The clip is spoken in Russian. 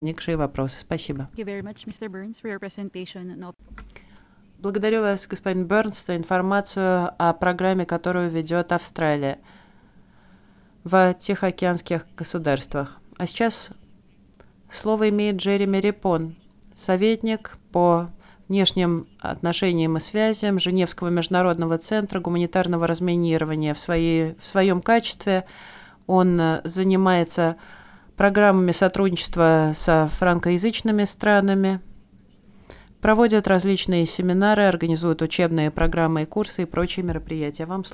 некоторые вопросы. Спасибо. Thank you very much, Mr. Burns, for your presentation. Благодарю вас, господин Бернс, за информацию о программе, которую ведет Австралия в Тихоокеанских государствах. А сейчас слово имеет Джереми Рипон, советник по внешним отношениям и связям Женевского международного центра гуманитарного разминирования. В своем качестве он занимается программами сотрудничества со франкоязычными странами, проводит различные семинары, организует учебные программы и курсы и прочие мероприятия. Вам слово.